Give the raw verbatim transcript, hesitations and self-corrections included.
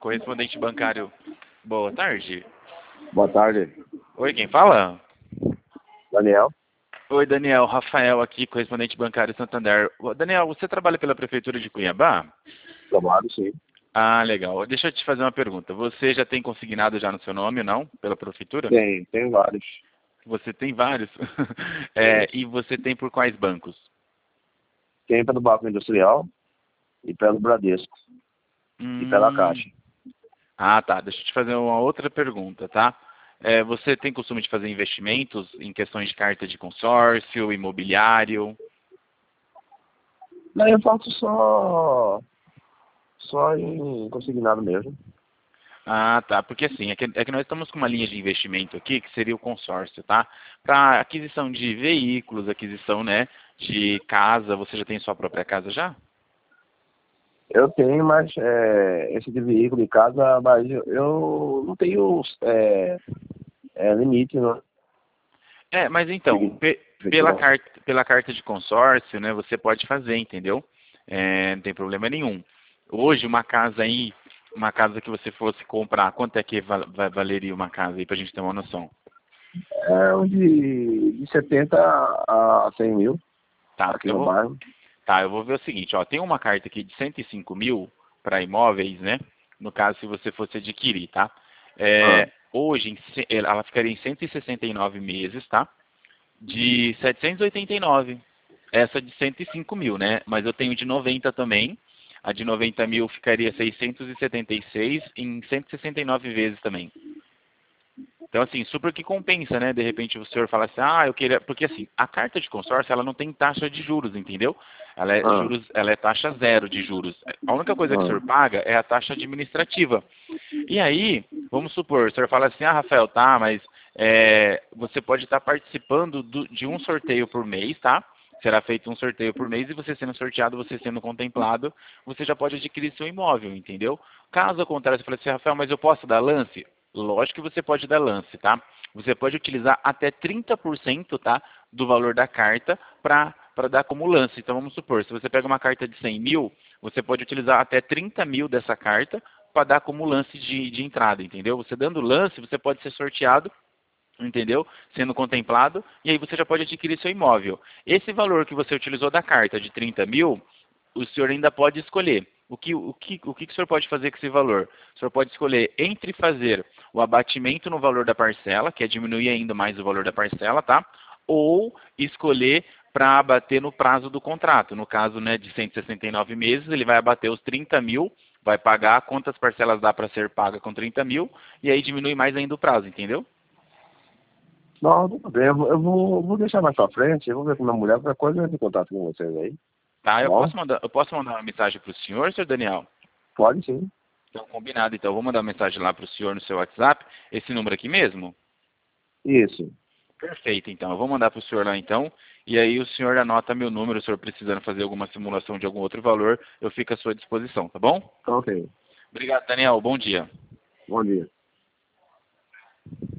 correspondente bancário. Boa tarde. Boa tarde, Oi, quem fala? Daniel. Oi, Daniel. Rafael aqui, correspondente bancário Santander. Ô, Daniel, você trabalha pela Prefeitura de Cuiabá? Trabalho, sim. Ah, legal. Deixa eu te fazer uma pergunta. Você já tem consignado já no seu nome, não? Pela Prefeitura? Tem, tem vários. Você tem vários. É, e você tem por quais bancos? Tem pelo Banco Industrial e pelo Bradesco e pela Hum... Caixa. Ah, tá. Deixa eu te fazer uma outra pergunta, tá? É, você tem costume de fazer investimentos em questões de carta de consórcio, imobiliário? Daí eu faço só, só em consignado mesmo. Ah, tá. Porque assim, é que, é que nós estamos com uma linha de investimento aqui, que seria o consórcio, tá? Para aquisição de veículos, aquisição, né, de casa. Você já tem sua própria casa já? Eu tenho, mas é, esse de veículo de casa, mas eu, eu não tenho é, é, limite, né? É, mas então, Fique- pe- fique pela não. carta, pela carta de consórcio, né, você pode fazer, entendeu? É, não tem problema nenhum. Hoje, uma casa aí, uma casa que você fosse comprar, quanto é que val- va- valeria uma casa aí, pra gente ter uma noção? É um de, de setenta a cem mil Tá, aqui eu no vou, bairro. tá, eu vou ver o seguinte, ó, tem uma carta aqui de cento e cinco mil para imóveis, né? No caso, se você fosse adquirir, tá? Ah, É, hoje, em ce- ela ficaria em cento e sessenta e nove meses, tá? De setecentos e oitenta e nove. Essa de cento e cinco mil, né? Mas eu tenho de noventa também. A de noventa mil ficaria seiscentos e setenta e seis em cento e sessenta e nove vezes também. Então, assim, super que compensa, né? De repente o senhor fala assim, ah, eu queria... Porque, assim, a carta de consórcio, ela não tem taxa de juros, entendeu? Ela é, ah, juros, ela é taxa zero de juros. A única coisa que o ah. senhor paga é a taxa administrativa. E aí, vamos supor, o senhor fala assim, ah, Rafael, tá, mas é, você pode estar participando do- de um sorteio por mês, tá? Será feito um sorteio por mês e você sendo sorteado, você sendo contemplado, você já pode adquirir seu imóvel, entendeu? Caso contrário, você fala assim, Rafael, mas eu posso dar lance? Lógico que você pode dar lance, tá? Você pode utilizar até trinta por cento, tá, do valor da carta para para dar como lance. Então, vamos supor, se você pega uma carta de cem mil, você pode utilizar até trinta mil dessa carta para dar como lance de, de entrada, entendeu? Você dando lance, você pode ser sorteado, entendeu? Sendo contemplado, e aí você já pode adquirir seu imóvel. Esse valor que você utilizou da carta de trinta mil, o senhor ainda pode escolher. O que, o, que, o que o senhor pode fazer com esse valor? O senhor pode escolher entre fazer o abatimento no valor da parcela, que é diminuir ainda mais o valor da parcela, tá? Ou escolher para abater no prazo do contrato. No caso, né, de cento e sessenta e nove meses, ele vai abater os trinta mil, vai pagar quantas parcelas dá para ser paga com trinta mil, e aí diminui mais ainda o prazo, entendeu? Não, tudo bem. Eu vou, eu vou, vou deixar mais pra frente. Eu vou ver com a minha mulher. Qualquer coisa eu entro em contato com vocês aí. Tá, Tá eu bom? posso mandar, eu posso mandar uma mensagem para o senhor, senhor Daniel? Pode sim. Então, combinado. Então, eu vou mandar uma mensagem lá para o senhor no seu WhatsApp. Esse número aqui mesmo? Isso. Perfeito, então. Eu vou mandar para o senhor lá, então. E aí o senhor anota meu número, o senhor precisando fazer alguma simulação de algum outro valor, eu fico à sua disposição, tá bom? Ok. Obrigado, Daniel. Bom dia. Bom dia.